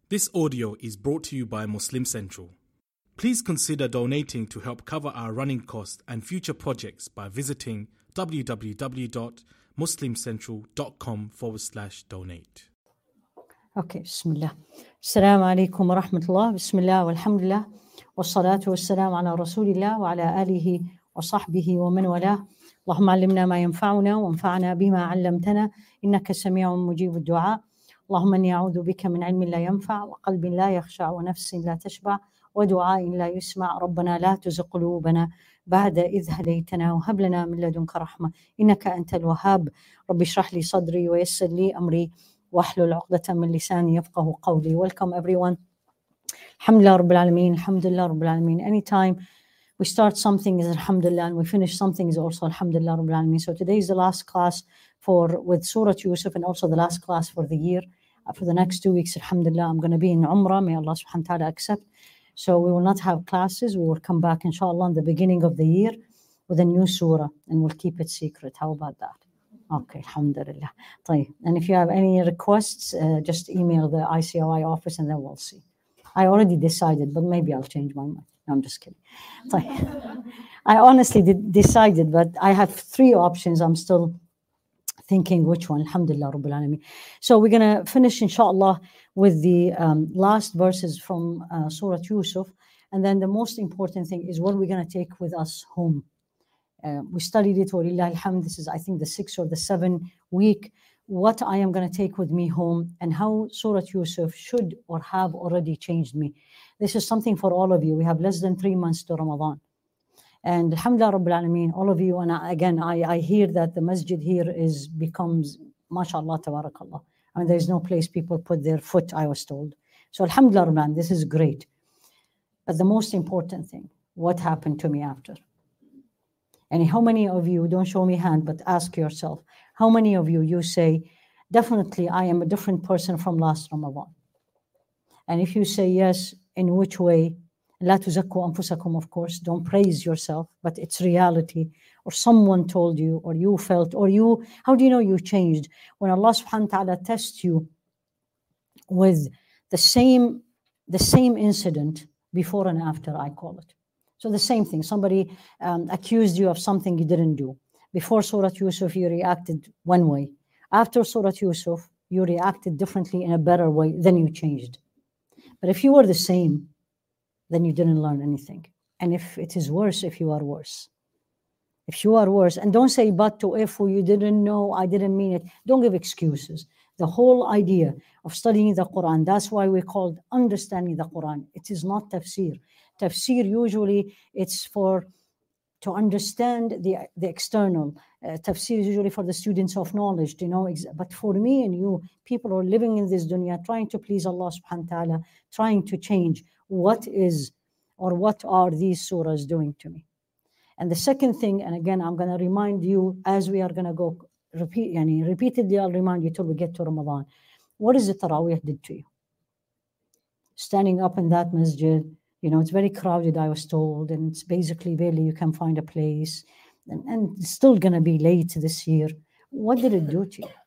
This audio is brought to you by Muslim Central. Please consider donating to help cover our running costs and future projects by visiting www.muslimcentral.com/donate. Okay, Bismillah. Assalamu alaikum wa rahmatullah. Bismillah walhamdulillah. Wassalatu wassalamu ala rasulillah wa ala alihi wa sahbihi wa man walah. اللهم علمنا ما ينفعنا وانفعنا بما علمتنا إنك سميع مجيب الدعاء. اللهم إني أعوذ بك من علم لا ينفع وقلب لا يخشع ونفس لا تشبع ودعاء لا يسمع. ربنا لا تزغ قلوبنا بعد إذ هديتنا وهب لنا من لدنك رحمة إنك أنت الوهاب. رب اشرح لي صدري ويسر لي أمري واحلل عقدة من لساني يفقه قولي. Welcome everyone. Alhamdulillah Rabbil Alameen. Alhamdulillah Rabbil Alameen. Anytime we start something is Alhamdulillah, and we finish something is also Alhamdulillah Rabbil Alameen. So today is the last class with Surah Yusuf, and also the last class for the year. For the next 2 weeks, Alhamdulillah, I'm going to be in Umrah. May Allah subhanahu wa ta'ala accept. So we will not have classes. We will come back, inshallah, in the beginning of the year with a new surah, and we'll keep it secret. How about that? Okay, Alhamdulillah. And if you have any requests, just email the ICOI office and then we'll see. I already decided, but maybe I'll change my mind. No, I'm just kidding. I honestly decided, but I have 3 options. I'm still thinking which one. Alhamdulillah Rabbil Alameen. So we're going to finish, inshallah, with the last verses from Surah Yusuf. And then the most important thing is what we're going to take with us home. We studied it, walillah alhamd. This is, I think, the 6th or the 7th week. What I am going to take with me home and how Surah Yusuf should or have already changed me. This is something for all of you. We have less than 3 months to Ramadan. And alhamdulillah Rabbil Alameen, all of you, and I hear that the masjid here becomes, mashallah, tabarakallah. I mean, there's no place people put their foot, I was told. So alhamdulillah Rabbil Alameen, this is great. But the most important thing, what happened to me after? And how many of you, don't show me hand, but ask yourself, how many of you say, definitely I am a different person from last Ramadan? And if you say yes, in which way? La tuzakku anfusakum, of course, don't praise yourself, but it's reality. Or someone told you, or you felt, or you, how do you know you changed? When Allah subhanahu wa ta'ala tests you with the same incident before and after, I call it. So the same thing, somebody accused you of something you didn't do. Before Surah Yusuf, you reacted one way. After Surah Yusuf, you reacted differently in a better way, then you changed. But if you were the same, then you didn't learn anything. And if it is worse, if you are worse. If you are worse, and don't say, but to if you didn't know, I didn't mean it. Don't give excuses. The whole idea of studying the Quran, that's why we called understanding the Quran. It is not tafsir. Tafsir, usually, it's to understand the external. Tafsir is usually for the students of knowledge, to know. But for me and you, people who are living in this dunya, trying to please Allah subhanahu wa ta'ala, trying to change what are these surahs doing to me. And the second thing, and again, I'm going to remind you as we are going to go repeatedly, I'll remind you till we get to Ramadan. What is the Taraweeh did to you? Standing up in that masjid, it's very crowded, I was told, and it's basically barely you can find a place, and it's still going to be late this year. What did it do to you?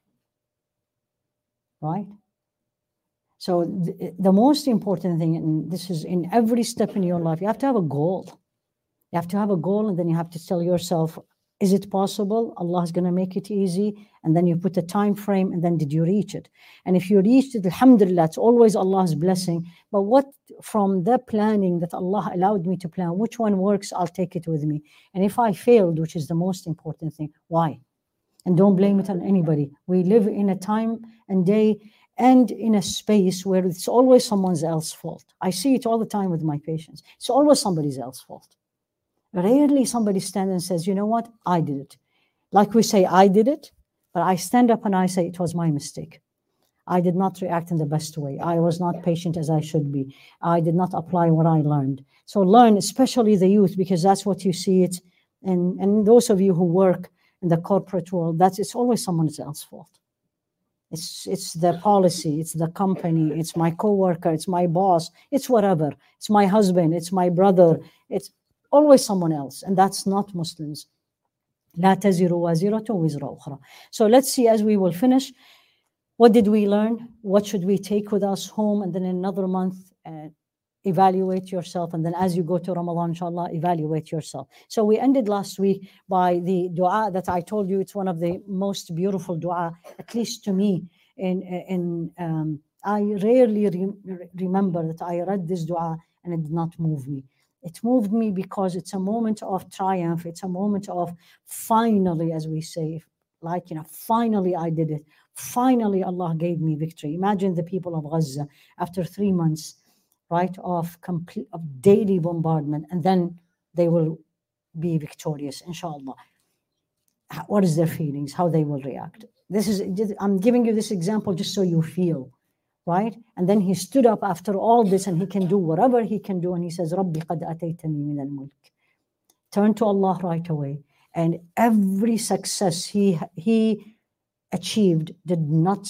Right? So the most important thing, and this is in every step in your life, you have to have a goal. You have to have a goal, and then you have to tell yourself, is it possible? Allah is going to make it easy. And then you put a time frame, and then did you reach it? And if you reached it, alhamdulillah, it's always Allah's blessing. But what from the planning that Allah allowed me to plan, which one works, I'll take it with me. And if I failed, which is the most important thing, why? And don't blame it on anybody. We live in a time and day and in a space where it's always someone else's fault. I see it all the time with my patients. It's always somebody else's fault. Rarely somebody stands and says, you know what, I did it. Like we say, I did it, but I stand up and I say, it was my mistake. I did not react in the best way. I was not patient as I should be. I did not apply what I learned. So learn, especially the youth, because that's what you see it. And those of you who work in the corporate world, it's always someone else's fault. It's the policy, it's the company, it's my coworker, it's my boss, it's whatever. It's my husband, it's my brother, it's always someone else, and that's not Muslims. لا تزر وازرة وزر أخرى. So let's see as we will finish. What did we learn? What should we take with us home? And then in another month, evaluate yourself. And then as you go to Ramadan, inshallah, evaluate yourself. So we ended last week by the dua that I told you. It's one of the most beautiful dua, at least to me. I rarely remember that I read this dua and it did not move me. It moved me because it's a moment of triumph. It's a moment of finally, as we say, like, finally I did it. Finally, Allah gave me victory. Imagine the people of Gaza after 3 months, right, of daily bombardment, and then they will be victorious, inshallah. What is their feelings? How they will react? I'm giving you this example just so you feel, right? And then he stood up after all this, and he can do whatever he can do, and he says, "Rabbi qad ataytani min al-mulk." Turn to Allah right away, and every success he achieved did not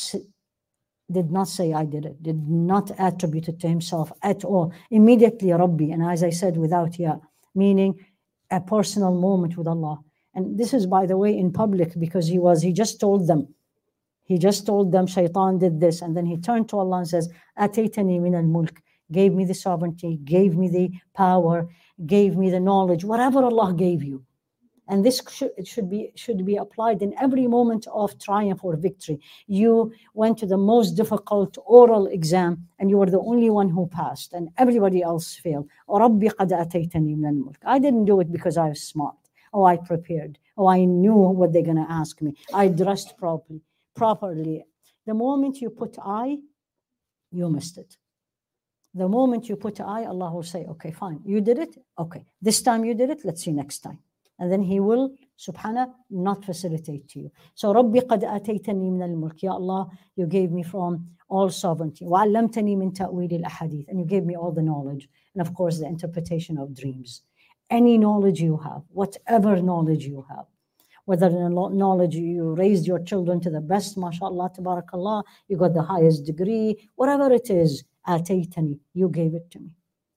say I did it, did not attribute it to himself at all. Immediately, Rabbi, and as I said, without ya, meaning a personal moment with Allah. And this is, by the way, in public, because he just told them. He just told them Shaitan did this, and then he turned to Allah and says, Ataytani min al-mulk, gave me the sovereignty, gave me the power, gave me the knowledge, whatever Allah gave you. And this should be applied in every moment of triumph or victory. You went to the most difficult oral exam, and you were the only one who passed, and everybody else failed. Rabbi qad ataytani min al-mulk. I didn't do it because I was smart. Oh, I prepared. Oh, I knew what they're going to ask me. I dressed properly. The moment you put I, you missed it. The moment you put I, Allah will say, okay, fine, you did it. Okay, this time you did it. Let's see next time. And then he will, subhanahu, not facilitate to you. So, Rabbi qad ataytani min al-mulk. Ya Allah, you gave me from all sovereignty. وَعَلَّمْتَنِي مِنْ تَأْوِيلِ الْأَحَادِيثِ. And you gave me all the knowledge. And of course, the interpretation of dreams. Any knowledge you have, whatever knowledge you have, whether knowledge you raised your children to the best, mashallah, tabarakallah, you got the highest degree, whatever it is, ataytani, you gave it to me.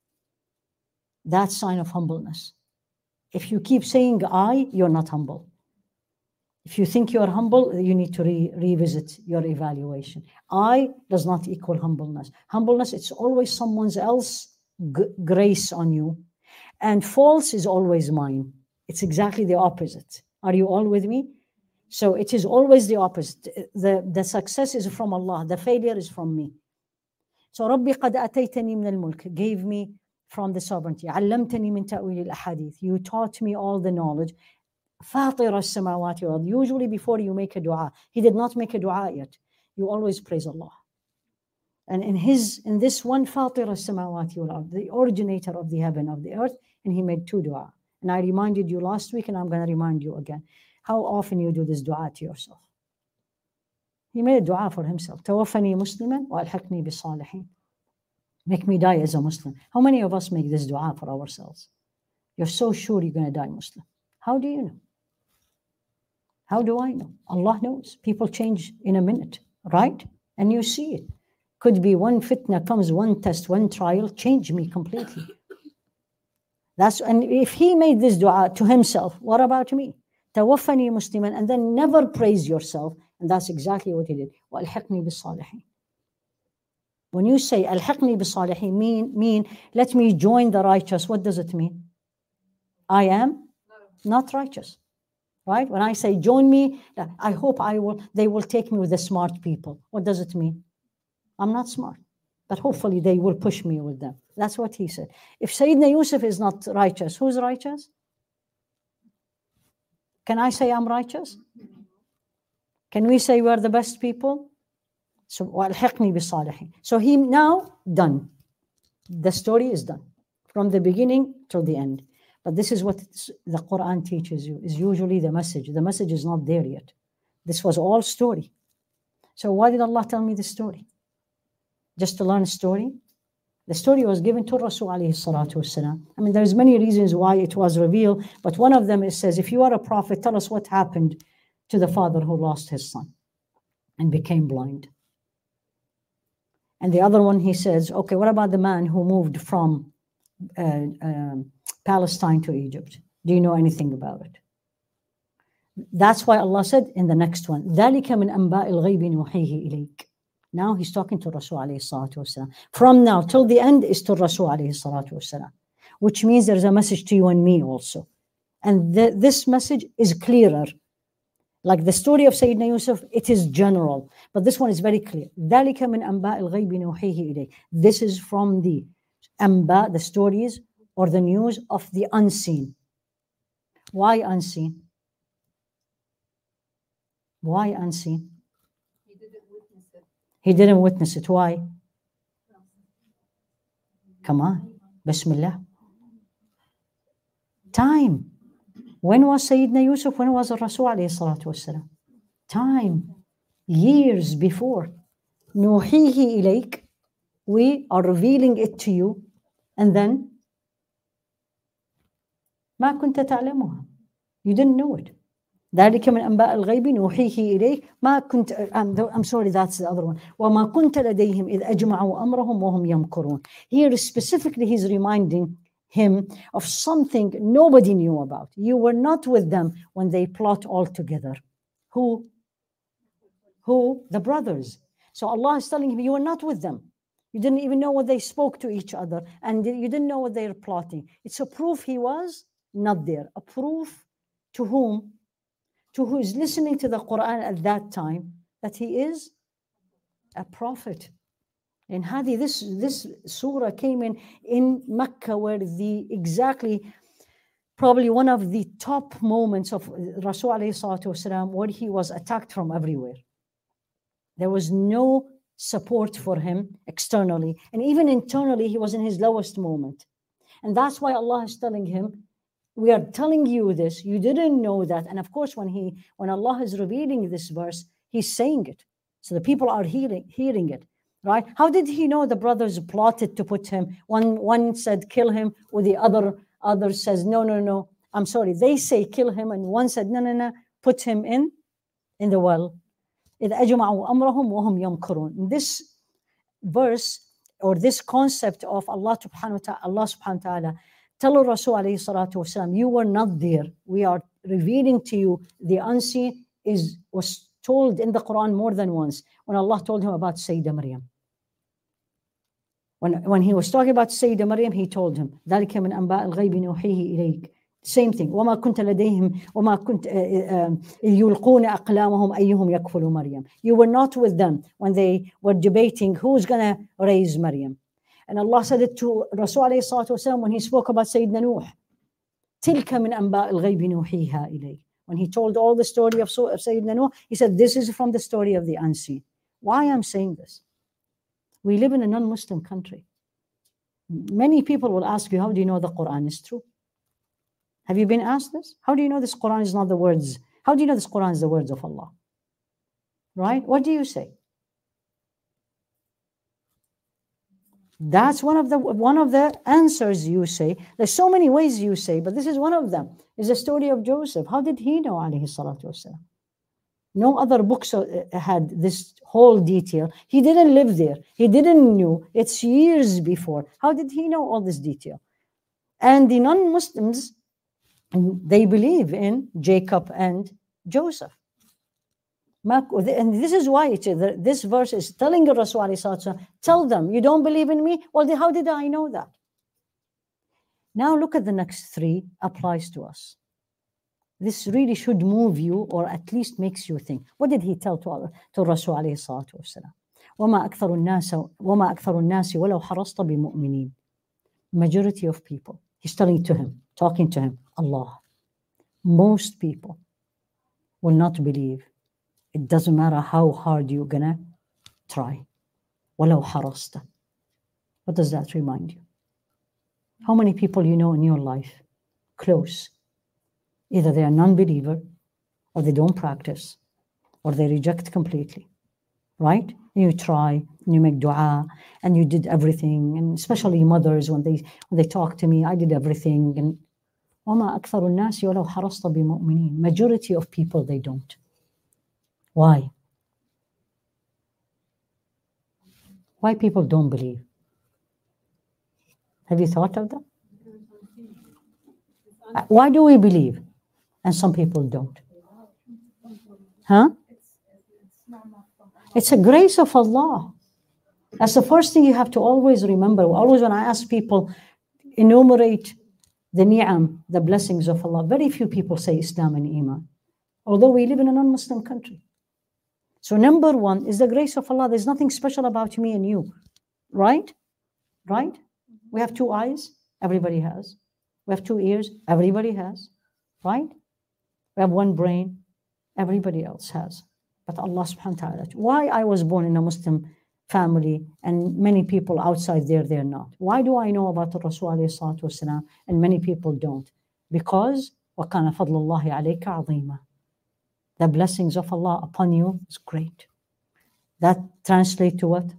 That's sign of humbleness. If you keep saying I, you're not humble. If you think you're humble, you need to revisit your evaluation. I does not equal humbleness. Humbleness, it's always someone else's grace on you. And false is always mine. It's exactly the opposite. Are you all with me? So it is always the opposite. The success is from Allah. The failure is from me. So Rabbi qad ataytani min al-mulk, gave me from the sovereignty. علمتني من تأويل الأحاديث. You taught me all the knowledge. فاطر السماوات والأرض. Usually before you make a dua, he did not make a dua yet. You always praise Allah. And in this one, فاطر السماوات والأرض, the originator of the heaven, of the earth, and he made 2 dua. And I reminded you last week, and I'm going to remind you again. How often you do this dua to yourself? He made a dua for himself. توفني مسلما وألحقني بالصالحين. Make me die as a Muslim. How many of us make this dua for ourselves? You're so sure you're going to die Muslim. How do you know? How do I know? Allah knows. People change in a minute, right? And you see it. Could be one fitna comes, one test, one trial, change me completely. And if he made this dua to himself, what about me? Tawaffani musliman, and then never praise yourself. And that's exactly what he did. وَأَلْحِقْنِي بِالصَّالِحِينَ. When you say أَلْحِقْنِي بِالصَّالِحِينَ, mean let me join the righteous, what does it mean? I am not righteous, right? When I say join me, I hope they will take me with the smart people. What does it mean? I'm not smart, but hopefully they will push me with them. That's what he said. If Sayyidina Yusuf is not righteous, who's righteous? Can I say I'm righteous? Can we say we're the best people? So, وَأَلْحِقْنِي بِالصَّالِحِينَ. So he now done. The story is done from the beginning till the end. But this is what the Quran teaches you, is usually the message. The message is not there yet. This was all story. So why did Allah tell me the story? Just to learn a story? The story was given to Rasul alayhi salatu wasalam. I mean, there's many reasons why it was revealed, but one of them, it says, if you are a prophet, tell us what happened to the father who lost his son and became blind. And the other one, he says, okay, what about the man who moved from Palestine to Egypt? Do you know anything about it? That's why Allah said in the next one, ذَلِكَ مِنْ أَنْبَاءِ الْغَيْبِ نُوحِيهِ إِلَيْكَ. Now he's talking to Rasul alayhi salatu wasalam. From now till the end is to Rasul alayhi salatu wasalam, which means there's a message to you and me also. And this message is clearer. Like the story of Sayyidina Yusuf, it is general, but this one is very clear. ذَلِكَ مِنْ أَنْبَاءِ الْغَيْبِ نُوحِيهِ إِلَيْكَ. This is from the anba, the stories or the news of the unseen. Why unseen? Why unseen? He didn't witness it. Why? Come on. Bismillah. Time. When was Sayyidina Yusuf? When was Rasul alayhi salatu wasalam? Time. Years before. Nuhihi ilayk. We are revealing it to you. And then ما كنت تعلمها. You didn't know it. ذلك من أنباء الغيب نوحيه إليك ما كنت I'm sorry, that's the other one. وما كنت لديهم إذ أجمعوا أمرهم وهم يمكرون. Here specifically he's reminding him of something nobody knew about. You were not with them when they plot all together. Who? The brothers. So Allah is telling him you were not with them. You didn't even know what they spoke to each other, and you didn't know what they were plotting. It's a proof he was not there. A proof to whom? To who is listening to the Quran at that time, that he is a prophet. And Hadi, this surah came in Mecca, where probably one of the top moments of Rasul alayhi salatu wasalam, where he was attacked from everywhere. There was no support for him externally, and even internally he was in his lowest moment. And that's why Allah is telling him, we are telling you this, you didn't know that. And of course, when Allah is revealing this verse, he's saying it. So the people are hearing it, right? How did he know the brothers plotted to put him? One said, kill him, or the other says, no, I'm sorry. They say, kill him. And one said, no, put him in the well. إِذْ أَجْمَعُوا أَمْرَهُمْ وَهُمْ يَمْكُرُونَ. This verse, or this concept of Allah subhanahu wa ta'ala, tell Rasul alayhi salatu wasalam, you were not there. We are revealing to you the unseen was told in the Quran more than once. When Allah told him about Sayyidah Maryam. When he was talking about Sayyidah Maryam, he told him, ذَلِكَ مِنْ أَنْبَاءِ الْغَيْبِ نُوحِيهِ إِلَيْكَ. Same thing. وَمَا كُنْتَ لَدَيْهِمْ وَمَا كُنْتَ يُلْقُونَ أَقْلَامَهُمْ أَيُّهُمْ يَكْفُلُ مَرْيَمْ. You were not with them when they were debating who's going to raise Maryam. And Allah said it to Rasul alayhi salatu wasalam when he spoke about Sayyidina Nuh. تِلْكَ مِنْ أَنْبَاءِ الْغَيْبِ نُوحِيهَا إِلَيْكَ. When he told all the story of Sayyidina Nuh, he said, this is from the story of the unseen. Why I'm saying this? We live in a non-Muslim country. Many people will ask you, how do you know the Quran is true? Have you been asked this? How do you know this Quran is not the words? How do you know this Quran is the words of Allah? Right? What do you say? That's one of the answers you say. There's so many ways you say, but this is one of them. Is the story of Joseph. How did he know, alayhi salatu wasalam? No other books had this whole detail. He didn't live there. He didn't know. It's years before. How did he know all this detail? And the non-Muslims, they believe in Jacob and Joseph. And this is why this verse is telling Rasul alayhi salatu wasalam, tell them, you don't believe in me? Well, how did I know that? Now look at the next three, applies to us. This really should move you, or at least makes you think. What did he tell to Rasul alayhi salatu wasalam? وَمَا أَكْثَرُ النَّاسِ وَلَوْ حَرَصْتَ بِمُؤْمِنِينَ. Majority of people. He's talking to him, Allah. Most people will not believe. It doesn't matter how hard you're gonna try. وَلَوْ حَرَصْتَ. What does that remind you? How many people you know in your life, close, either they are non-believer, or they don't practice, or they reject completely, right? And you try, and you make dua, and you did everything, and especially mothers, when they talk to me, I did everything, and وَمَا أَكْثَرُ النَّاسِ وَلَوْ حَرَصْتَ بِمُؤْمِنِينَ. Majority of people, they don't. Why? Why people don't believe? Have you thought of that? Why do we believe and some people don't? Huh? It's a grace of Allah. That's the first thing you have to always remember. Always when I ask people, enumerate the ni'am, the blessings of Allah, very few people say Islam and Iman, although we live in a non-Muslim country. So number one is the grace of Allah. There's nothing special about me and you, right? Right? We have 2 eyes, everybody has. We have 2 ears, everybody has, right? We have 1 brain, everybody else has. But Allah subhanahu wa ta'ala, why I was born in a Muslim family and many people outside there, they're not. Why do I know about the Rasul alayhi salatu wasalam and many people don't? Because وَكَانَ فَضْلُ اللَّهِ عَلَيْكَ عَظِيمًا. The blessings of Allah upon you is great. That translates to what?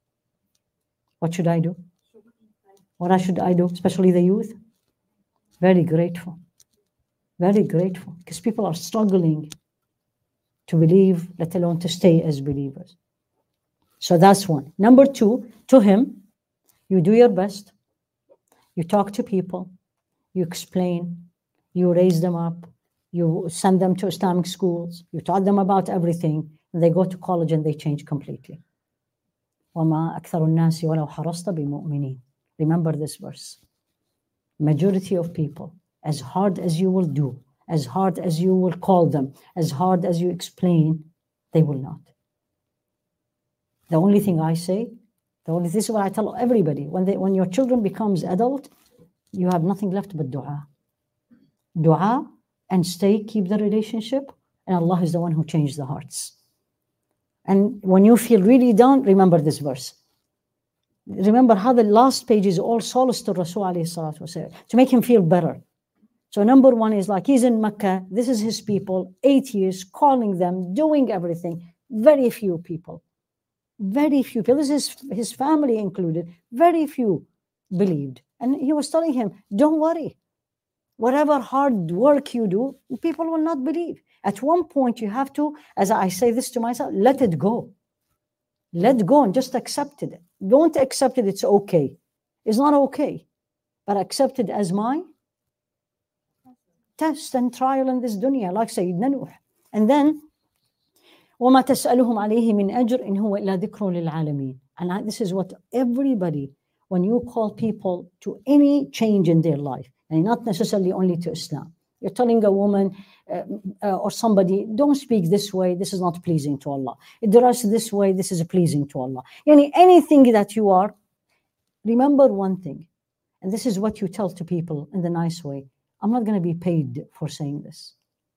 What should I do? What should I do, especially the youth? Very grateful. Very grateful. Because people are struggling to believe, let alone to stay as believers. So that's one. Number 2, to him, you do your best. You talk to people. You explain. You raise them up. You send them to Islamic schools. You taught them about everything. And they go to college and they change completely. وَمَا أَكْثَرُ النَّاسِ وَلَوْ حَرَصْتَ بِمُؤْمِنِينَ. Remember this verse. Majority of people, as hard as you will do, as hard as you will call them, as hard as you explain, they will not. The only thing I say, this is what I tell everybody, when your children becomes adult, you have nothing left but dua. Dua and keep the relationship, and Allah is the one who changed the hearts. And when you feel really down, remember this verse. Remember how the last page is all solace to Rasul alayhi salatu wasalam, to make him feel better. So number 1 is like he's in Mecca, this is his people, 8 years, calling them, doing everything. Very few people, this is his family included, very few believed. And he was telling him, don't worry. Whatever hard work you do, people will not believe. At one point you have to, as I say this to myself, let it go. Let go and just accept it. Don't accept it, it's okay. It's not okay. But accept it as my test and trial in this dunya, like Sayyidina Nuh. And then, وَمَا تَسْأَلُهُمْ عَلَيْهِ مِنْ أَجْرٍ إِنْ هُوَ إِلَّا ذِكْرٌ لِلْعَالَمِينَ. And this is what everybody, when you call people to any change in their life, and not necessarily only to Islam, you're telling a woman or somebody, don't speak this way, this is not pleasing to Allah. Dress this way, this is pleasing to Allah. Anything that you are, remember one thing, and this is what you tell to people in the nice way. I'm not going to be paid for saying this.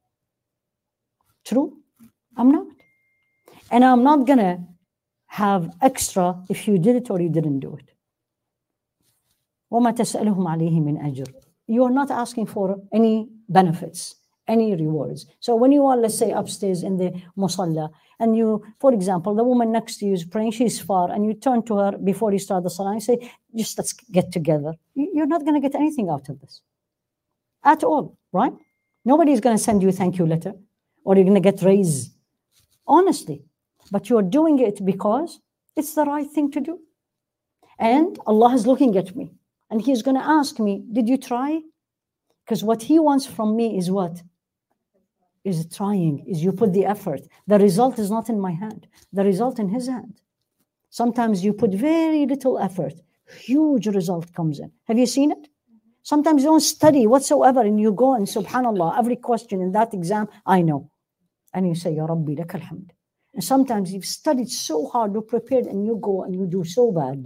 True? I'm not. And I'm not going to have extra if you did it or you didn't do it. وَمَا تَسْأَلُهُمْ عَلَيْهِ مِنْ أَجْرٍ. You are not asking for any benefits, any rewards. So when you are, let's say, upstairs in the musalla, and you, for example, the woman next to you is praying, she's far, and you turn to her before you start the salah and say, just let's get together. You're not going to get anything out of this. At all, right? Nobody's going to send you a thank you letter, or you're going to get raise. Honestly. But you're doing it because it's the right thing to do. And Allah is looking at me. And He's going to ask me, did you try? Because what He wants from me is what? Is trying, is you put the effort. The result is not in my hand. The result in His hand. Sometimes you put very little effort. Huge result comes in. Have you seen it? Sometimes you don't study whatsoever and you go and subhanAllah, every question in that exam, I know. And you say, Ya Rabbi, lak alhamd. And sometimes you've studied so hard, you're prepared, and you go and you do so bad.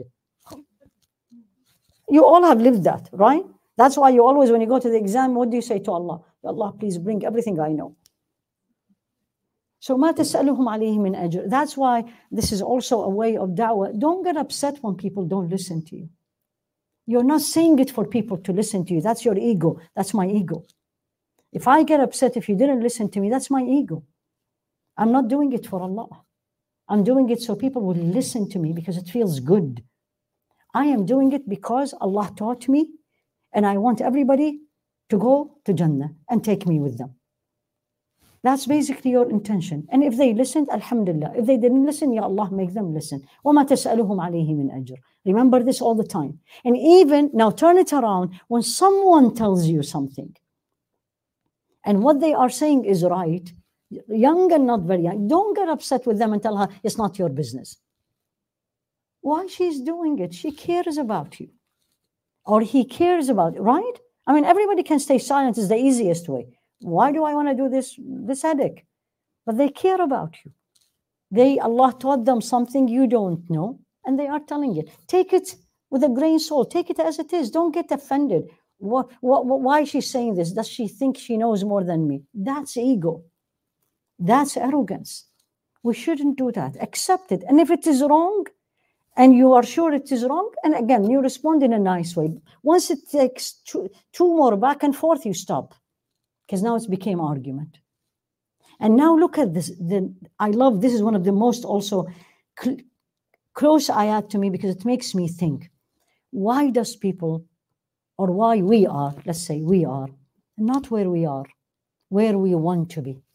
You all have lived that, right? That's why you always, when you go to the exam, what do you say to Allah? Allah, please bring everything I know. So, مَا تَسْأَلُهُمْ عَلَيْهِ مِنْ أَجْرٍ. That's why this is also a way of da'wah. Don't get upset when people don't listen to you. You're not saying it for people to listen to you. That's your ego. That's my ego. If I get upset if you didn't listen to me, that's my ego. I'm not doing it for Allah. I'm doing it so people will listen to me because it feels good. I am doing it because Allah taught me, and I want everybody to go to Jannah and take me with them. That's basically your intention. And if they listened, alhamdulillah. If they didn't listen, Ya Allah, make them listen. وَمَا تَسْأَلُهُمْ عَلَيْهِ مِنْ أَجْرٍ. Remember this all the time. And even, now turn it around, when someone tells you something, and what they are saying is right, young and not very young. Don't get upset with them and tell her it's not your business. Why she's doing it? She cares about you. Or he cares about it, right? I mean, everybody can stay silent is the easiest way. Why do I want to do this headache? But they care about you. Allah taught them something you don't know, and they are telling it. Take it with a grain of salt. Take it as it is. Don't get offended. Why is she saying this? Does she think she knows more than me? That's ego. That's arrogance. We shouldn't do that. Accept it. And if it is wrong, and you are sure it is wrong, and again, you respond in a nice way. Once it takes two more back and forth, you stop. Because now it's became argument. And now look at this. I love, this is one of the most also close ayat to me because it makes me think. Why does people, or why we are, let's say we are, not where we are, where we want to be?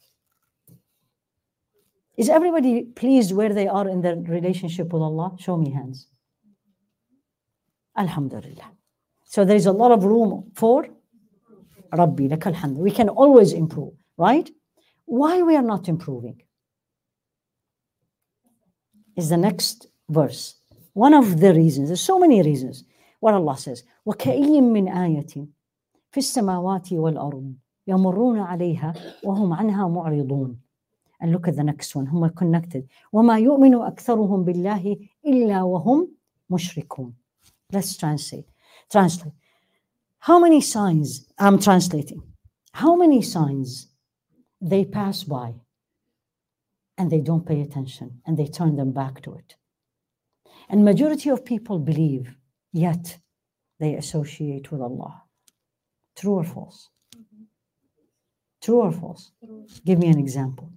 Is everybody pleased where they are in their relationship with Allah? Show me hands. Alhamdulillah. So there is a lot of room for Rabbi lakal hamd. We can always improve, right? Why we are not improving is the next verse. One of the reasons, there's so many reasons. What Allah says, وَكَأَيٍّ مِّنْ آيَةٍ فِي السَّمَاوَاتِ وَالْأَرْضِ يَمُرُّونَ عَلَيْهَا وَهُمْ عَنْهَا مُعْرِضُونَ. And look at the next one, whom are connected. وَمَا يُؤْمِنُ أَكْثَرُهُمْ بِاللَّهِ إِلَّا وَهُمْ مُشْرِكُونَ. Let's translate. How many signs, I'm translating. How many signs they pass by and they don't pay attention and they turn them back to it. And majority of people believe, yet they associate with Allah. True or false? True or false? Give me an example.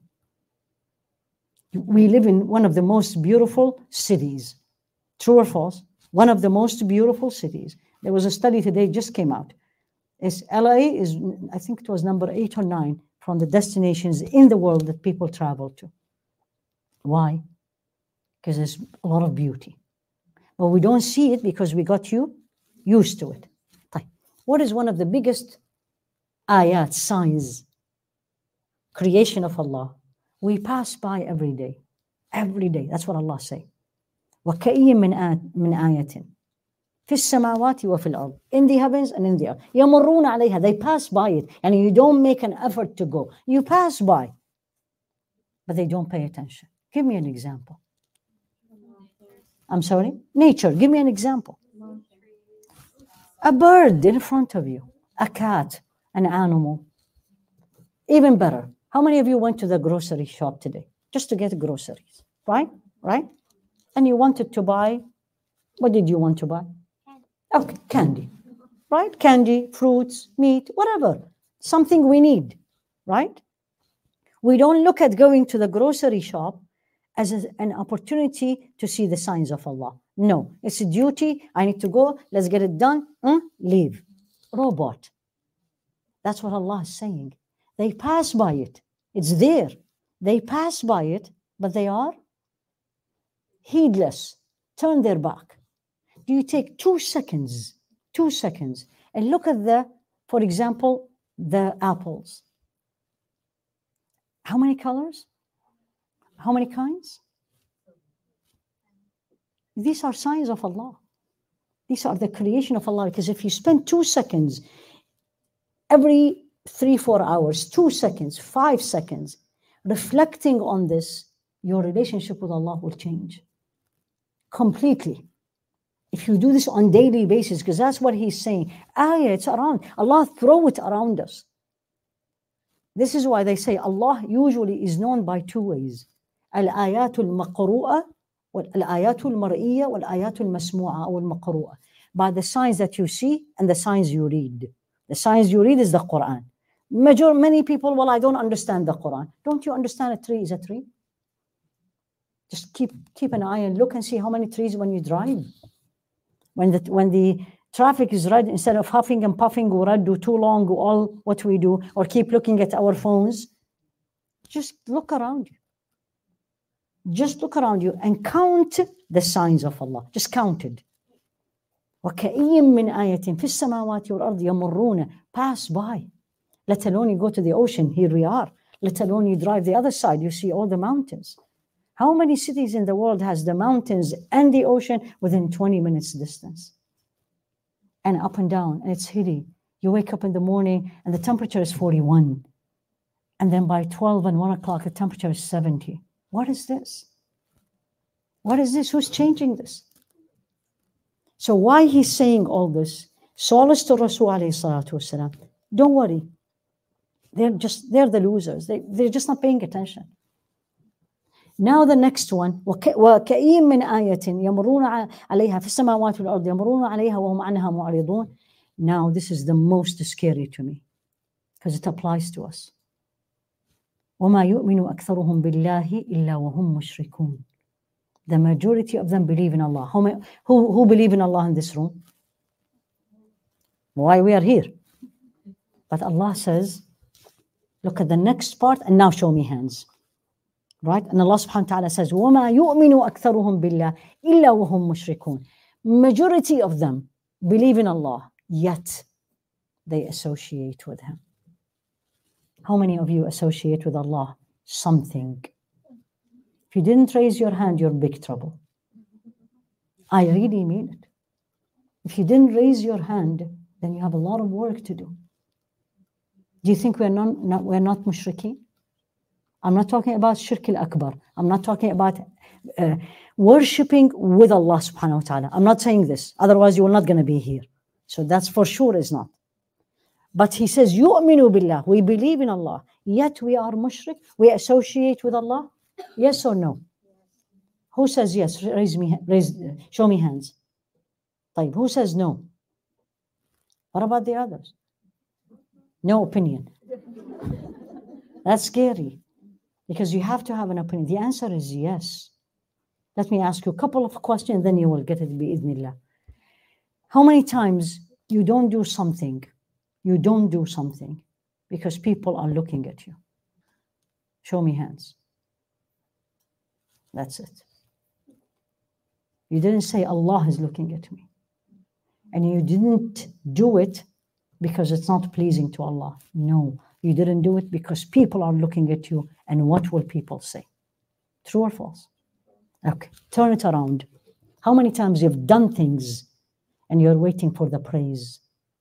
We live in one of the most beautiful cities. True or false? One of the most beautiful cities. There was a study today, just came out. LA is, I think it was number 8 or 9 from the destinations in the world that people travel to. Why? Because there's a lot of beauty. But we don't see it because we got used to it. What is one of the biggest ayat, signs, creation of Allah? We pass by every day. Every day. That's what Allah say. وَكَأَيٍّ مِّنْ آيَةٍ فِي السَّمَاوَاتِ وَفِي الْأَرْضِ. In the heavens and in the earth. يَمُرُّونَ عَلَيْهَا. They pass by it. And you don't make an effort to go. You pass by. But they don't pay attention. Give me an example. I'm sorry? Nature. Give me an example. A bird in front of you. A cat. An animal. Even better. How many of you went to the grocery shop today? Just to get groceries. Right? Right? And you wanted to buy, what did you want to buy? Okay, candy. Right? Candy, fruits, meat, whatever. Something we need. Right? We don't look at going to the grocery shop as an opportunity to see the signs of Allah. No, it's a duty. I need to go. Let's get it done. Leave. Robot. That's what Allah is saying. They pass by it. It's there. They pass by it, but they are heedless. Turn their back. Do you take 2 seconds, and look at for example, the apples. How many colors? How many kinds? These are signs of Allah. These are the creation of Allah. Because if you spend 2 seconds every 3-4 hours, 2 seconds, 5 seconds, reflecting on this, your relationship with Allah will change completely. If you do this on daily basis, because that's what He's saying. It's around. Allah throw it around us. This is why they say Allah usually is known by 2 ways. الآيات المقروءة والآيات المرئية والآيات المسموعة أو المقروءة. By the signs that you see and the signs you read. The signs you read is the Quran. Many people, well, I don't understand the Quran. Don't you understand a tree is a tree? Just keep an eye and look and see how many trees when you drive. When the traffic is red, instead of huffing and puffing or do too long all what we do, or keep looking at our phones, just look around you. Just look around you and count the signs of Allah. Just count it. وَكَأَيٍّ مِّنْ آيَةٍ فِي السَّمَاوَاتِ وَالْأَرْضِ يَمُرُّونَ. Pass by. Let alone you go to the ocean. Here we are. let alone you drive the other side, you see all the mountains. How many cities in the world has the mountains and the ocean within 20 minutes distance? And up and down, and it's hilly. You wake up in the morning and the temperature is 41. And then by 12 and 1 o'clock, the temperature is 70. What is this? What is this? Who's changing this? So why he's saying all this? Solace to Rasul alayhi salatu wasalam. Don't worry. They're the losers. They're just not paying attention. Now the next one, وَكَأِيٍّ مِّنْ آيَةٍ يَمُرُّونَ عَلَيْهَا فِي السَّمَاوَاتِ وَالْأَرْضِ يَمُرُّونَ عَلَيْهَا وَهُمْ عَنْهَا مُعْرِضُونَ. Now this is the most scary to me because it applies to us. وَمَا يُؤْمِنُ أَكْثَرُهُمْ بِاللَّهِ إِلَّا وَهُمْ مُشْرِكُونَ. The majority of them believe in Allah. Who believe in Allah in this room? Why we are here? But Allah says, look at the next part and now show me hands. Right? And Allah subhanahu wa ta'ala says, وَمَا يُؤْمِنُ أَكْثَرُهُمْ بِاللَّهِ إِلَّا وَهُمْ مُشْرِكُونَ. Majority of them believe in Allah, yet they associate with Him. How many of you associate with Allah something? If you didn't raise your hand, you're in big trouble. I really mean it. If you didn't raise your hand, then you have a lot of work to do. Do you think we're not mushrikeen? I'm not talking about shirk al-akbar. I'm not talking about worshipping with Allah subhanahu wa ta'ala. I'm not saying this. Otherwise, you're not going to be here. So that's for sure is not. But he says, yu'minu billah. We believe in Allah. Yet we are mushrik. We associate with Allah. Yes or no? Who says yes? Show me hands. طيب, who says no? What about the others? No opinion. That's scary. Because you have to have an opinion. The answer is yes. Let me ask you a couple of questions, then you will get it bi-idhnillah. How many times you don't do something because people are looking at you? Show me hands. That's it. You didn't say Allah is looking at me. And you didn't do it because it's not pleasing to Allah. No. You didn't do it because people are looking at you, and what will people say? True or false? Okay, turn it around. How many times you've done things and you're waiting for the praise?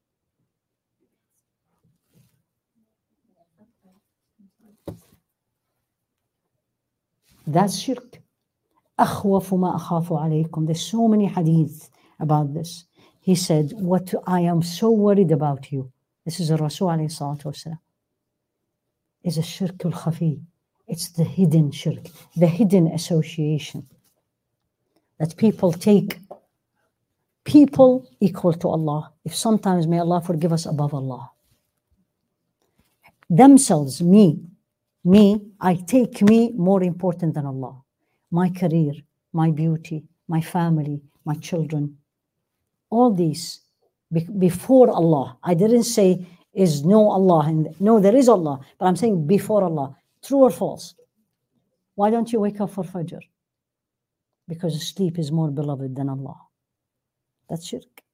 That's shirk. أخوف ما أخاف عليكم. There's so many hadith about this. He said, what I am so worried about you. This is a Rasul alayhi salatu wasalam. Is a shirk al-khafi. It's the hidden shirk, the hidden association. That people take people equal to Allah. If sometimes, may Allah forgive us, above Allah. Themselves, me, I take me more important than Allah. My career, my beauty, my family, my children. All these before Allah. I didn't say is no Allah. No, there is Allah. But I'm saying before Allah. True or false? Why don't you wake up for Fajr? Because sleep is more beloved than Allah. That's shirk.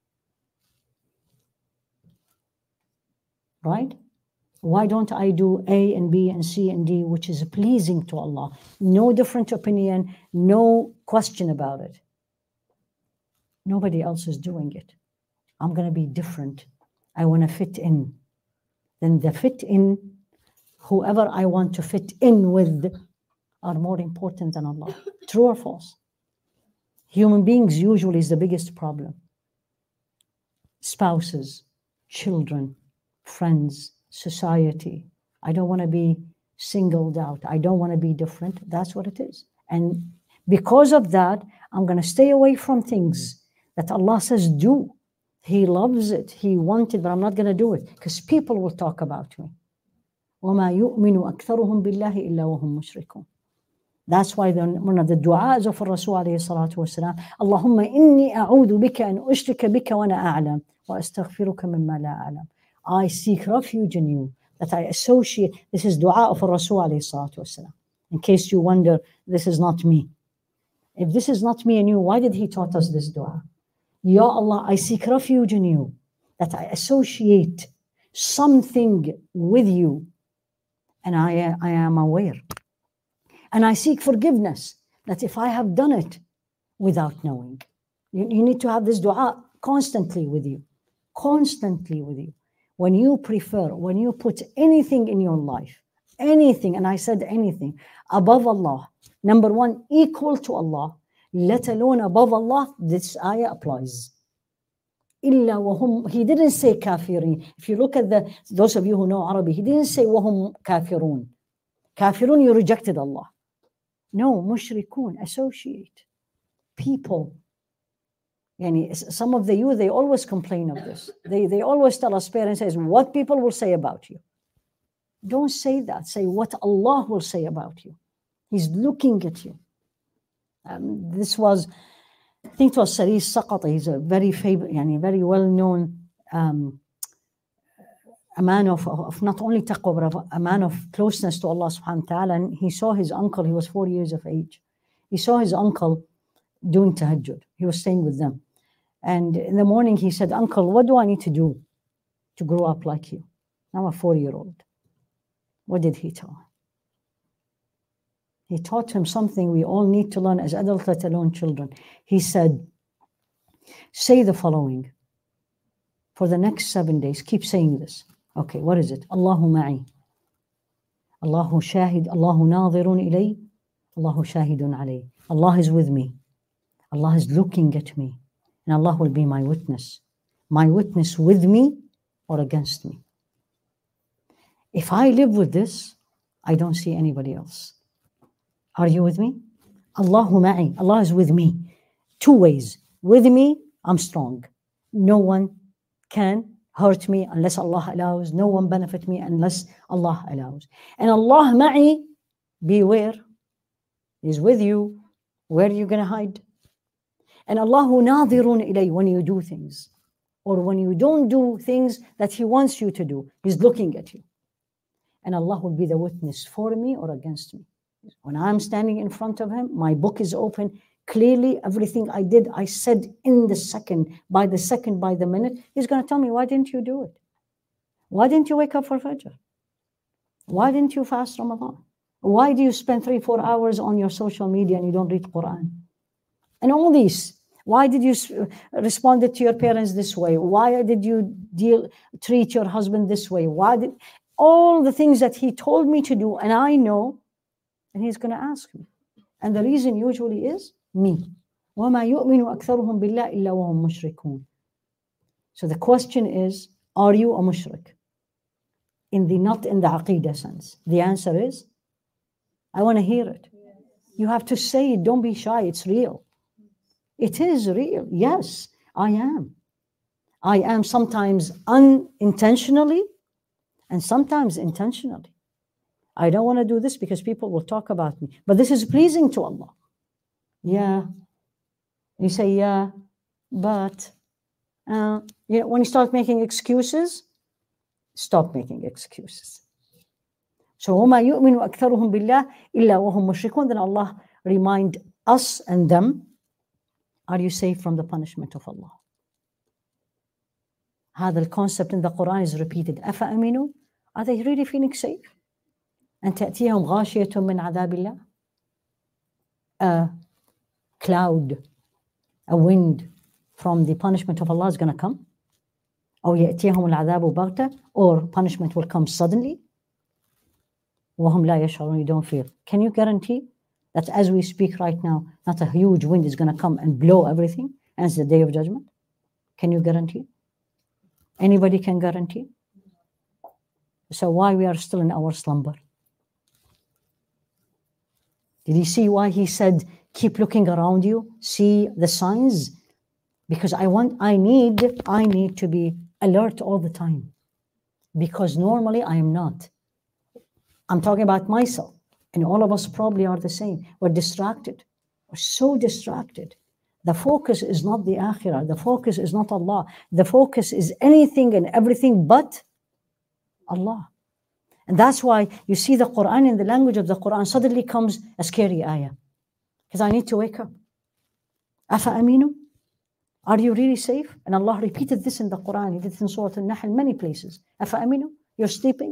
Right? Why don't I do A and B and C and D, which is pleasing to Allah? No different opinion, no question about it. Nobody else is doing it. I'm going to be different. I want to fit in. Then the fit in, whoever I want to fit in with, are more important than Allah. True or false? Human beings usually is the biggest problem. Spouses, children, friends, society. I don't want to be singled out. I don't want to be different. That's what it is. And because of that, I'm going to stay away from things that Allah says do. He loves it. He wanted, but I'm not going to do it because people will talk about me. وَمَا يُؤْمِنُ أَكْثَرُهُمْ بِاللَّهِ إِلَّا وَهُمْ مُشْرِكُونَ. That's why one of the du'as of Rasul alayhi salatu wasalam, Allahumma inni a'udhu bika an ushrika bika wa ana a'lam wa astaghfiruka mimma la a'lam. I seek refuge in you, that I associate. This is dua of Rasul alayhi salatu wasalam. In case you wonder, this is not me. If this is not me and you, why did he taught us this dua? Ya Allah, I seek refuge in you, that I associate something with you and I am aware. And I seek forgiveness that if I have done it without knowing. You need to have this dua constantly with you. Constantly with you. When you put anything in your life, anything, and I said anything, above Allah, number one, equal to Allah, let alone above Allah, this ayah applies. Illa wahum, he didn't say kafirin. If you look at those of you who know Arabic, he didn't say wahum kafirun. Kafirun, you rejected Allah. No, mushrikun, associate. People. Yani some of the youth, they always complain of this. They always tell us, parents, says, what people will say about you. Don't say that. Say what Allah will say about you. He's looking at you. This was, I think it was Saris Saqati. He's a very famous, very well-known a man of not only taqwa, but a man of closeness to Allah subhanahu wa ta'ala. And he saw his uncle, he was 4 years of age. He saw his uncle doing tahajjud. He was staying with them. And in the morning he said, Uncle, what do I need to do to grow up like you? I'm a 4-year-old. What did he tell him? He taught him something we all need to learn as adults, let alone children. He said, say the following. For the next 7 days, keep saying this. Okay, what is it? Allahu ma'i. Allahu shahid. Allahu nadhirun ilay. Allahu shahidun alay. Allah is with me. Allah is looking at me. And Allah will be my witness. My witness with me or against me. If I live with this, I don't see anybody else. Are you with me? Allahu ma'i. Allah is with me. 2 ways. With me, I'm strong. No one can hurt me unless Allah allows. No one benefit me unless Allah allows. And Allah ma'i, beware, is with you. Where are you going to hide? And Allahu nadirun ilay, when you do things or when you don't do things that He wants you to do, He's looking at you. And Allah will be the witness for me or against me. When I'm standing in front of Him, my book is open. Clearly, everything I did, I said in the second, by the minute. He's going to tell me, why didn't you do it? Why didn't you wake up for Fajr? Why didn't you fast Ramadan? Why do you spend 3-4 hours on your social media and you don't read Quran? And all these. Why did you respond to your parents this way? Why did you treat your husband this way? All the things that He told me to do, and I know, and He's going to ask me. And the reason usually is me. وَمَا يُؤْمِنُ أَكْثَرُهُمْ بِاللَّهِ إِلَّا وَهُمْ مُشْرِكُونَ. So the question is, are you a mushrik? Not in the aqidah sense. The answer is, I want to hear it. You have to say it. Don't be shy. It's real. It is real. Yes, I am. I am sometimes unintentionally and sometimes intentionally. I don't want to do this because people will talk about me. But this is pleasing to Allah. Yeah. You say, yeah, but when you start making excuses, stop making excuses. So, وَمَا يُؤْمِنُ أَكْثَرُهُمْ بِاللَّهِ إِلَّا وَهُمْ مُشْرِكُونَ. Then Allah remind us and them, are you safe from the punishment of Allah? هذا الconcept in the Quran is repeated. أَفَأَمِنُوا? Are they really feeling safe? أَن تَأْتِيَهُمْ غَاشِيَةٌ مِّنْ عَذَابِ اللَّهِ. A cloud, a wind from the punishment of Allah is going to come. أو يأتيهم العذاب بغتة, or punishment will come suddenly. وهم لا يشعرون, you don't feel. Can you guarantee that as we speak right now, not a huge wind is going to come and blow everything, and it's the day of judgment? Can you guarantee? Anybody can guarantee? So why we are still in our slumber? Did you see why He said, keep looking around you, see the signs? Because I need to be alert all the time. Because normally I am not. I'm talking about myself. And all of us probably are the same. We're distracted. We're so distracted. The focus is not the akhirah. The focus is not Allah. The focus is anything and everything but Allah. And that's why you see the Quran, in the language of the Quran, suddenly comes a scary ayah. Because I need to wake up. Afa aminu? Are you really safe? And Allah repeated this in the Quran. He did it in Surah Al-Nahl, many places. Afa aminu? You're sleeping?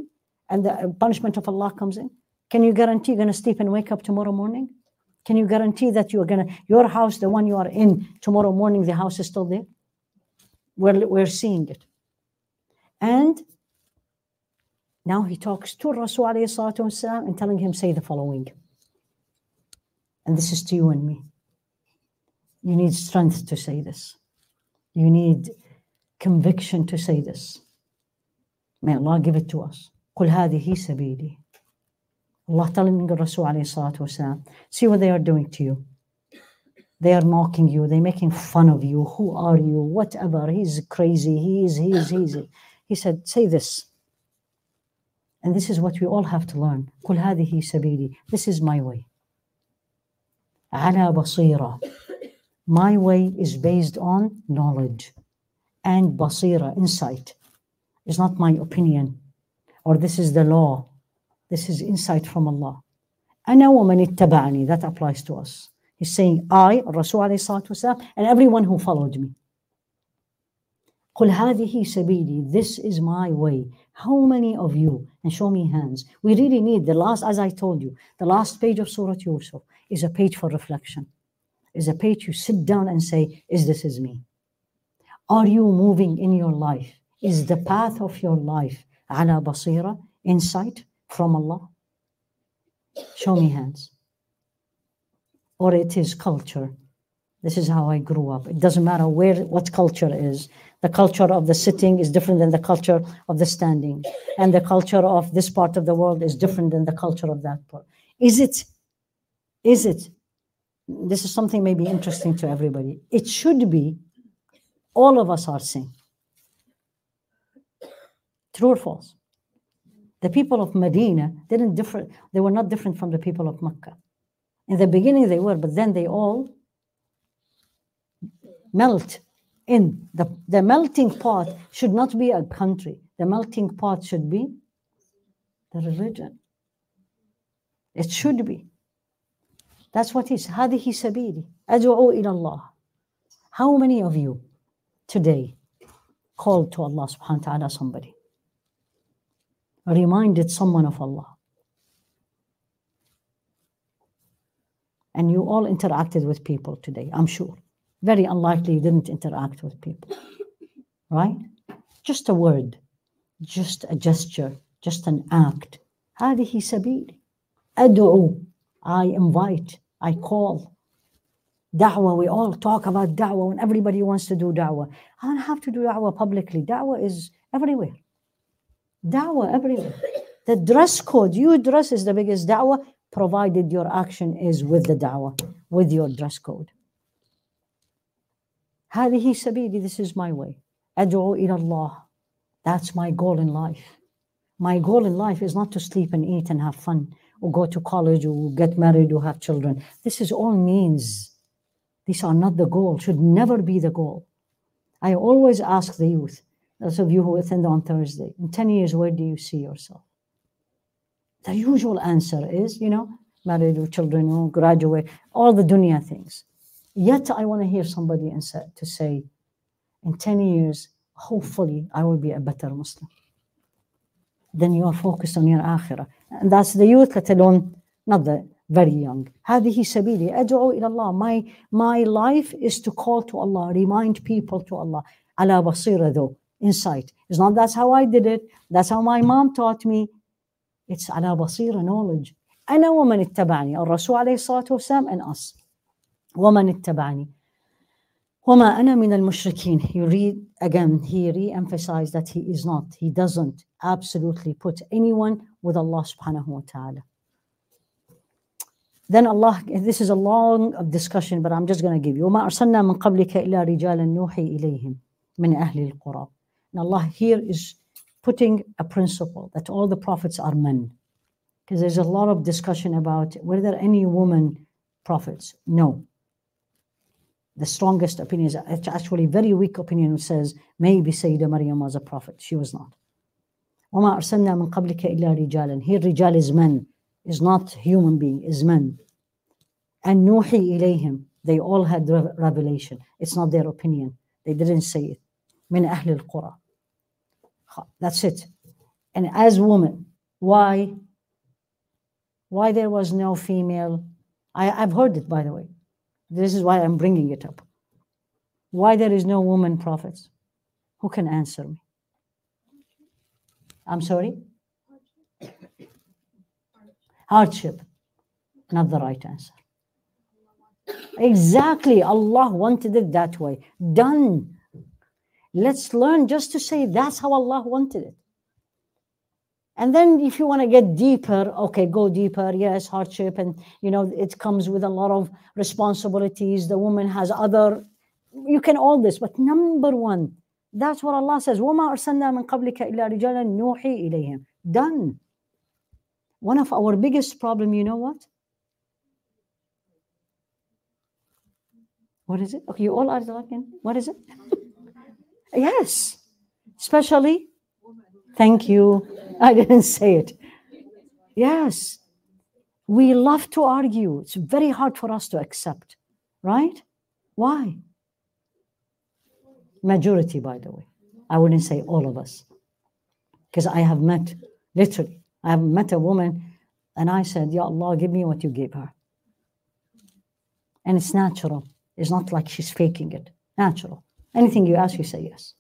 and the punishment of Allah comes in? Can you guarantee you're going to sleep and wake up tomorrow morning? Can you guarantee that your house, the one you are in, tomorrow morning, the house is still there? We're seeing it. And now he talks to Rasul alayhi salatu wasalam and telling him, say the following. And this is to you and me. You need strength to say this. You need conviction to say this. May Allah give it to us. قُلْ هَذِهِ سَبِيلِي. Allah telling Rasul alayhi salatu wasalam, see what they are doing to you. They are mocking you. They're making fun of you. Who are you? Whatever. He's crazy. He said, say this. And this is what we all have to learn. قُلْ هَذِهِ سَبِيلِي. This is my way. عَلَى بَصِيرَةٍ. My way is based on knowledge and basira, insight. It's not my opinion, or this is the law. This is insight from Allah. أَنَا وَمَنِ اتَّبَعَنِي. That applies to us. He's saying, I, Rasul alayhi salatu wasalam, and everyone who followed me. قُلْ هَذِهِ سَبِيلِي. This is my way. How many of you, and show me hands, we really need the last, as I told you, the last page of Surah Yusuf is a page for reflection. Is a page you sit down and say, this is me? Are you moving in your life? Is the path of your life ala basira, insight from Allah? Show me hands. Or it is culture. This is how I grew up. It doesn't matter what culture is. The culture of the sitting is different than the culture of the standing. And the culture of this part of the world is different than the culture of that part. Is it? This is something maybe interesting to everybody. It should be, all of us are same. True or false? The people of Medina they were not different from the people of Mecca. In the beginning they were, but then they all melt in. The melting pot should not be a country. The melting pot should be the religion. It should be. That's what is هذه سبيلي أدعو إلى الله. How many of you today called to Allah subhanahu wa ta'ala somebody? Reminded someone of Allah? And you all interacted with people today, I'm sure. Very unlikely you didn't interact with people. Right? Just a word, just a gesture, just an act. هذه سبيلي أدعو. I invite, I call. Da'wah, we all talk about da'wah when everybody wants to do da'wah. I don't have to do da'wah publicly. Da'wah is everywhere. Da'wah everywhere. The dress code, you dress is the biggest da'wah, provided your action is with the da'wah, with your dress code. هذه سبيلي, this is my way. أدعو إلى الله. That's my goal in life. My goal in life is not to sleep and eat and have fun, or go to college, or get married, or have children. This is all means. These are not the goal, should never be the goal. I always ask the youth, those of you who attend on Thursday, in 10 years, where do you see yourself? The usual answer is, married with children, or graduate, all the dunya things. Yet I want to hear somebody to say, in 10 years, hopefully I will be a better Muslim. Then you are focused on your akhirah. And that's the youth, let alone not the very young. هذه سبيلي أدعو إلى الله. My life is to call to Allah, remind people to Allah. على بصيرة though, insight. It's not that's how I did it. That's how my mom taught me. It's على بصيرة, knowledge. أنا ومن اتبعني. الرسول عليه الصلاة والسلام and us. ومن اتبعني. وما أنا من المشركين. You read again, he re-emphasized that he doesn't absolutely put anyone with Allah subhanahu wa ta'ala. Then Allah, this is a long discussion, but I'm just going to give you. وما أرسلنا من قبلك إلا رجالا نوحي إليهم من أهل القرى. And Allah here is putting a principle that all the prophets are men. Because there's a lot of discussion about were there any women prophets? No. The strongest opinion is actually very weak opinion which says maybe Sayyidah Maryam was a prophet. She was not. وَمَا أَرْسَلْنَا مِنْ قَبْلِكَ إِلَّا رِجَالًا. Here rijal is men, is not human being, is men. And نُوحِي إِلَيْهِمْ. They all had revelation. It's not their opinion. They didn't say it. مِنْ أَهْلِ الْقُرَى. That's it. And as women, Why? Why there was no female? I've heard it, by the way. This is why I'm bringing it up. Why there is no woman prophets? Who can answer me? I'm sorry? Hardship. Not the right answer. Exactly. Allah wanted it that way. Done. Let's learn just to say that's how Allah wanted it. And then if you want to get deeper, okay, go deeper. Yes, hardship. And, it comes with a lot of responsibilities. The woman has other, you can all this. But number one, that's what Allah says. وَمَا أَرْسَلْنَا مِنْ قَبْلِكَ إِلَّا رِجَالًا نُوحِي إِلَيْهِمْ. Done. One of our biggest problem, you know what? What is it? Okay, you all are talking. What is it? Yes. Especially, thank you. I didn't say it. Yes. We love to argue. It's very hard for us to accept. Right? Why? Majority, by the way. I wouldn't say all of us. Because I have met, literally, I have met a woman and I said, Ya Allah, give me what you gave her. And it's natural. It's not like she's faking it. Natural. Anything you ask, you say yes.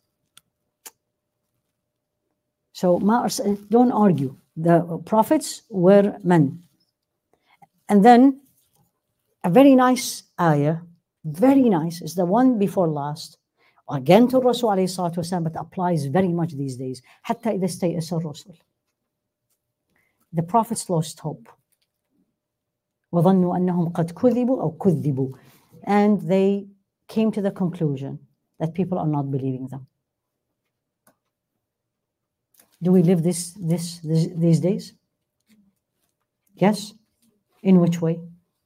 So don't argue. The prophets were men. And then a very nice ayah, very nice, is the one before last. Again to Rasul alayhi salatu wasalam, but applies very much these days. حتى إذا استيأس الرسل. The prophets lost hope. وظنوا أنهم قد كذبوا أو كذبوا. And they came to the conclusion that people are not believing them. Do we live these days? Yes. In which way?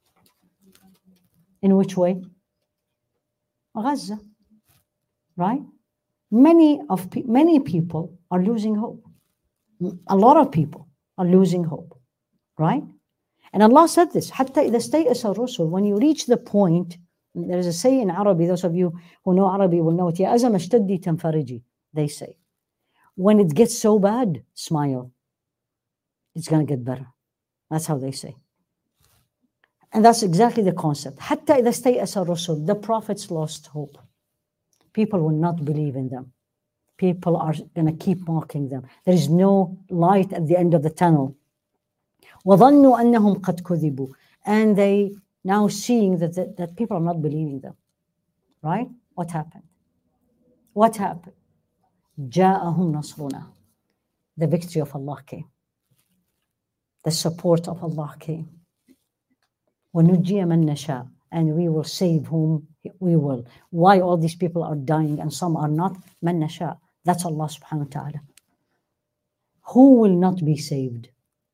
In which way? Gaza, right? Many people are losing hope. A lot of people are losing hope, right? And Allah said this, حتى إذا استيأس الرسل, when you reach the point, there is a saying in Arabic, those of you who know Arabic will know it, يا أزم اشتدي تنفرجي, they say. When it gets so bad, smile. It's going to get better. That's how they say. And that's exactly the concept. حتى إذا استيأس الرسل, the prophets lost hope. People will not believe in them. People are going to keep mocking them. There is no light at the end of the tunnel. وَظَنُّوا أَنَّهُمْ قَدْ كُذِبُوا. And they now seeing that people are not believing them. Right? What happened? What happened? جَاءَهُمْ نَصْرُنَا. The victory of Allah came. The support of Allah came. وَنُجِّيَ مَن نَشَاءُ. And we will save whom we will. Why all these people are dying and some are not? مَن نَشَاءُ. That's Allah subhanahu wa ta'ala. Who will not be saved?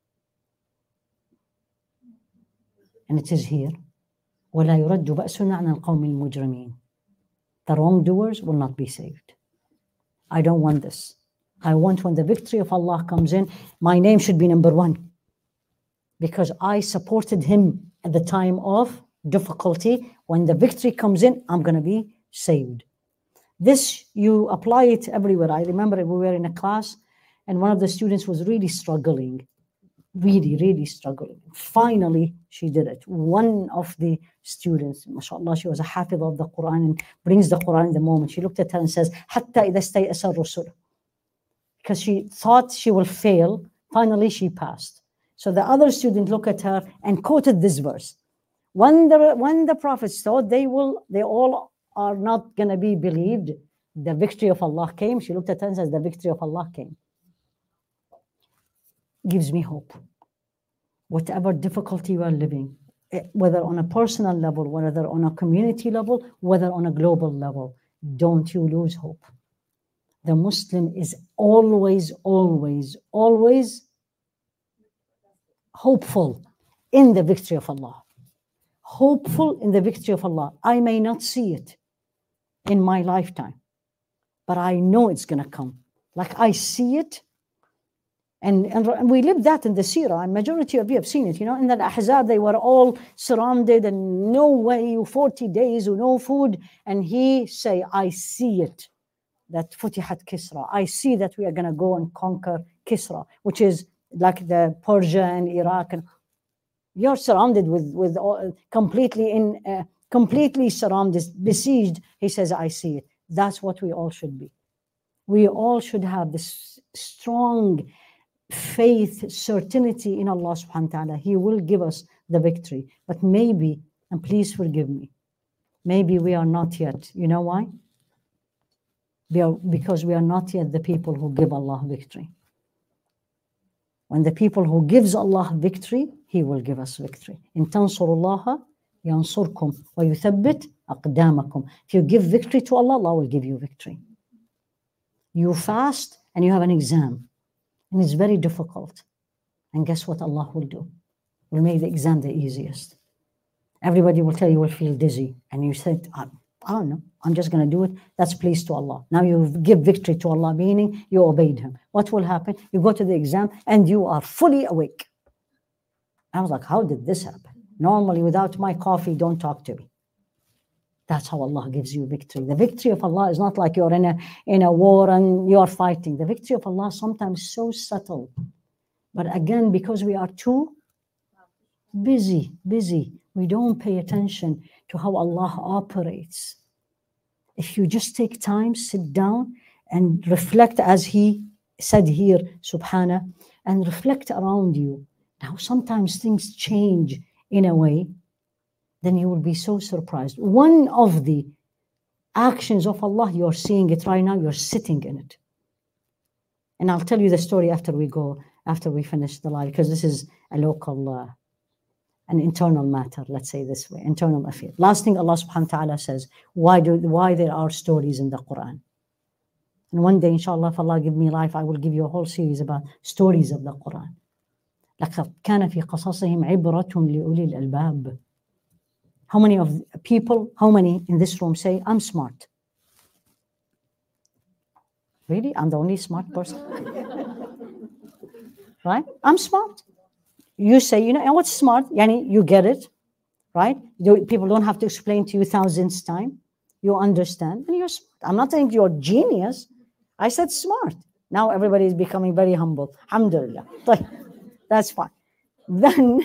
And it is here. وَلَا يُرَدُّ بَأْسُنَا عَنَ الْقَوْمِ الْمُجْرِمِينَ. The wrongdoers will not be saved. I don't want this. I want when the victory of Allah comes in, my name should be number one. Because I supported him at the time of difficulty. When the victory comes in, I'm going to be saved. This, you apply it everywhere. I remember we were in a class and one of the students was really struggling. Really struggling. Finally, she did it. One of the students, mashallah, she was a hafiz of the Quran and brings the Quran in the moment. She looked at her and says, حَتَّى إِذَا اسْتَيْأَسَ الرُّسُلُ. Because she thought she will fail. Finally, she passed. So the other student looked at her and quoted this verse. When the prophets thought they all are not going to be believed, the victory of Allah came. She looked at her and says, the victory of Allah came. Gives me hope. Whatever difficulty you are living, whether on a personal level, whether on a community level, whether on a global level, don't you lose hope. The Muslim is always hopeful in the victory of Allah. Hopeful in the victory of Allah. I may not see it in my lifetime, but I know it's going to come. Like I see it. And we lived that in the seerah, and majority of you have seen it. In the Ahzab, they were all surrounded and no way, 40 days, no food. And he say, I see it, that Futihat Kisra. I see that we are going to go and conquer Kisra, which is like the Persia and Iraq, and you're surrounded with completely surrounded, besieged. He says, I see it. That's what we all should be. We all should have this strong faith, certainty in Allah subhanahu wa ta'ala. He will give us the victory. But maybe, and please forgive me, maybe we are not yet. You know why? Because we are not yet the people who give Allah victory. When the people who gives Allah victory, He will give us victory. In tansurullaha yansurkum wa yuthabbit aqdamakum. If you give victory to Allah, Allah will give you victory. You fast and you have an exam, and it's very difficult. And guess what Allah will do? Will make the exam the easiest. Everybody will tell you will feel dizzy, and you said, I don't know, I'm just going to do it. That's pleased to Allah. Now you give victory to Allah, meaning you obeyed Him. What will happen? You go to the exam and you are fully awake. I was like, how did this happen? Normally, without my coffee, don't talk to me. That's how Allah gives you victory. The victory of Allah is not like you're in a war and you're fighting. The victory of Allah is sometimes so subtle. But again, because we are too busy, we don't pay attention to how Allah operates. If you just take time, sit down and reflect, as He said here, Subhana, and reflect around you. Now, sometimes things change in a way, then you will be so surprised. One of the actions of Allah, you're seeing it right now, you're sitting in it. And I'll tell you the story after we finish the live, because this is a local, an internal matter, let's say this way, internal affair. Last thing Allah subhanahu wa ta'ala says, why there are stories in the Quran. And one day, inshallah, if Allah give me life, I will give you a whole series about stories of the Quran. لَقَدْ كَانَ فِي قَصَصِهِمْ عِبْرَةٌ لِأُولِي الْأَلْبَابِ. How many in this room say, I'm smart? Really? I'm the only smart person? Right? I'm smart. You say, and what's smart? Yani, you get it, right? People don't have to explain to you thousandth time. You understand, and you're smart. I'm not saying you're genius. I said smart. Now everybody is becoming very humble. Alhamdulillah. That's fine. Then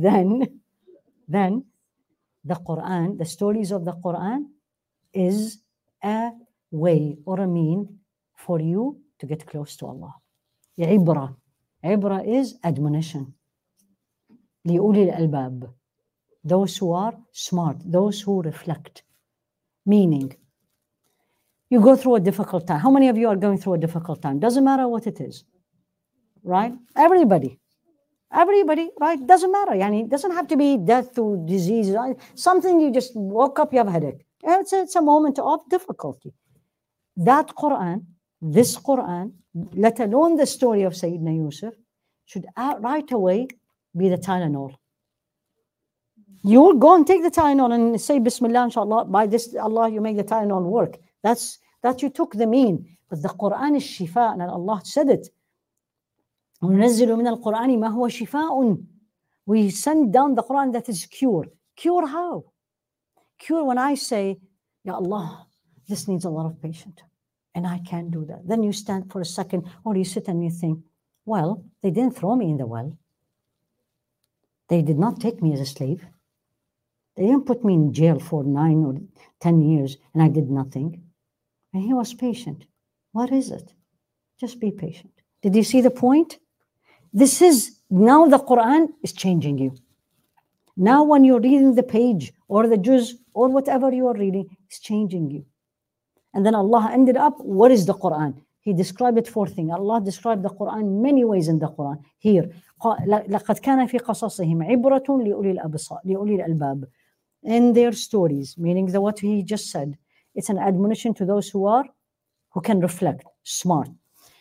the Quran, the stories of the Quran is a way or a mean for you to get close to Allah. Ibra. Ibra is admonition. لِأُولِي الْأَلْبَابِ. Those who are smart, those who reflect. Meaning, you go through a difficult time. How many of you are going through a difficult time? Doesn't matter what it is. Right? Everybody, right? Doesn't matter. It doesn't have to be death or disease. Right? Something you just woke up, you have a headache. It's a moment of difficulty. That Quran, this Quran, let alone the story of Sayyidina Yusuf, should right away be the Tylenol. You will go and take the Tylenol and say, Bismillah, inshallah, by this, Allah, you make the Tylenol work. That you took the mean. But the Quran is shifa, and Allah said it. وَنُنَزِّلُ مِنَ الْقُرْآنِ مَا هُوَ شِفَاءٌ. We send down the Quran that is cure. Cure how? Cure when I say, Ya Allah, this needs a lot of patience, and I can't do that. Then you stand for a second, or you sit and you think, well, they didn't throw me in the well. They did not take me as a slave. They didn't put me in jail for 9 or 10 years, and I did nothing. And He was patient. What is it? Just be patient. Did you see the point? This is, now the Quran is changing you. Now when you're reading the page or the juz or whatever you are reading, it's changing you. And then Allah ended up, what is the Quran? He described it 4 things. Allah described the Quran many ways in the Quran. Here, لَقَدْ كَانَ فِي قَصَصِهِمْ عِبْرَةٌ لِأُولِي الْأَلْبَابِ. In their stories, meaning what He just said, it's an admonition to those who can reflect, smart.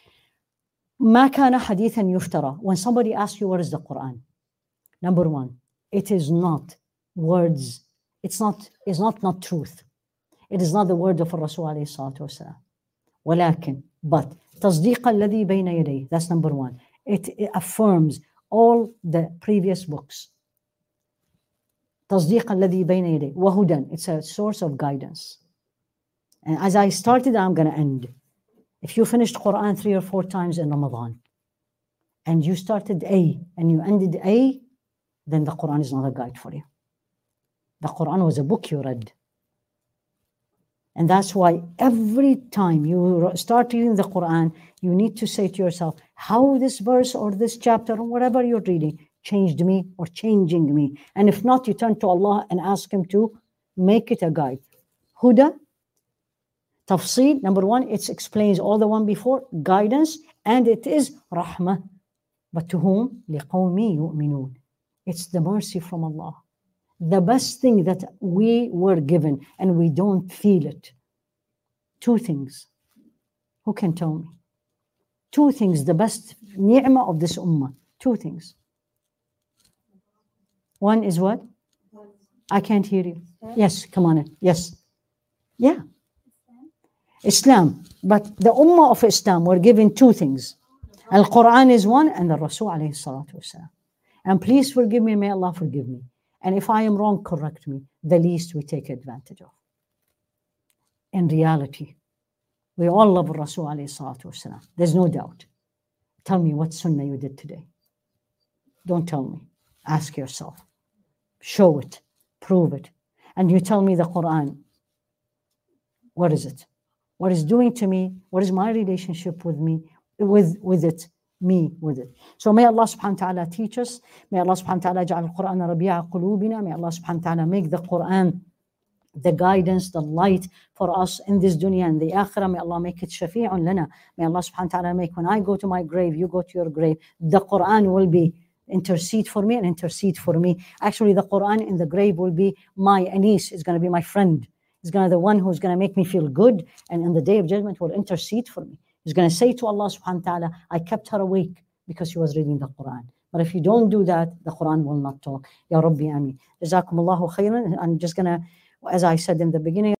مَا كَانَ حَدِيثًا يُفْتَرَى. When somebody asks you, what is the Quran? Number 1, it is not words. It's not truth. It is not the word of Rasul alayhi salatu wasalam. ولكن, but تصديق الذي بين يديه. That's number 1. It affirms all the previous books. تصديق الذي بين يديه وهدى. It's a source of guidance. And as I started, I'm going to end. If you finished Quran 3 or 4 times in Ramadan, and you started A and you ended A, then the Quran is not a guide for you. The Quran was a book you read. And that's why every time you start reading the Quran, you need to say to yourself, how this verse or this chapter or whatever you're reading changed me or changing me. And if not, you turn to Allah and ask Him to make it a guide. Huda, tafseel, number one, it explains all the one before, guidance, and it is rahmah. But to whom? لِقَوْمِ يُؤْمِنُونَ. It's the mercy from Allah. The best thing that we were given and we don't feel it. Two things. Who can tell me? Two things, the best ni'mah of this ummah. Two things. One is what? I can't hear you. Yes, come on in. Yes. Yeah. Islam. But the ummah of Islam were given two things. Al-Quran is one and the Rasul alayhi salatu wasalam. And please forgive me, may Allah forgive me. And if I am wrong, correct me. The least we take advantage of. In reality, we all love Rasul alayhi salatu wasalam. There's no doubt. Tell me what sunnah you did today. Don't tell me. Ask yourself. Show it. Prove it. And you tell me the Quran. What is it? What is doing to me? What is my relationship with me? With it. Me with it. So may Allah subhanahu wa ta'ala teach us. May Allah subhanahu wa ta'ala ja'al al-Quran rabi'a qulubina. May Allah subhanahu wa ta'ala make the Quran the guidance, the light for us in this dunya and the akhirah. May Allah make it shafi'un lana. May Allah subhanahu wa ta'ala make, when I go to my grave, you go to your grave, the Quran will be intercede for me and intercede for me. Actually, the Quran in the grave will be my Anis, is going to be my friend. It's going to be the one who's going to make me feel good, and in the day of judgment will intercede for me. He's going to say to Allah subhanahu wa ta'ala, I kept her awake because she was reading the Quran. But if you don't do that, the Quran will not talk. Ya Rabbi Ameen. Jazakumullahu khairan. I'm just going to, as I said in the beginning,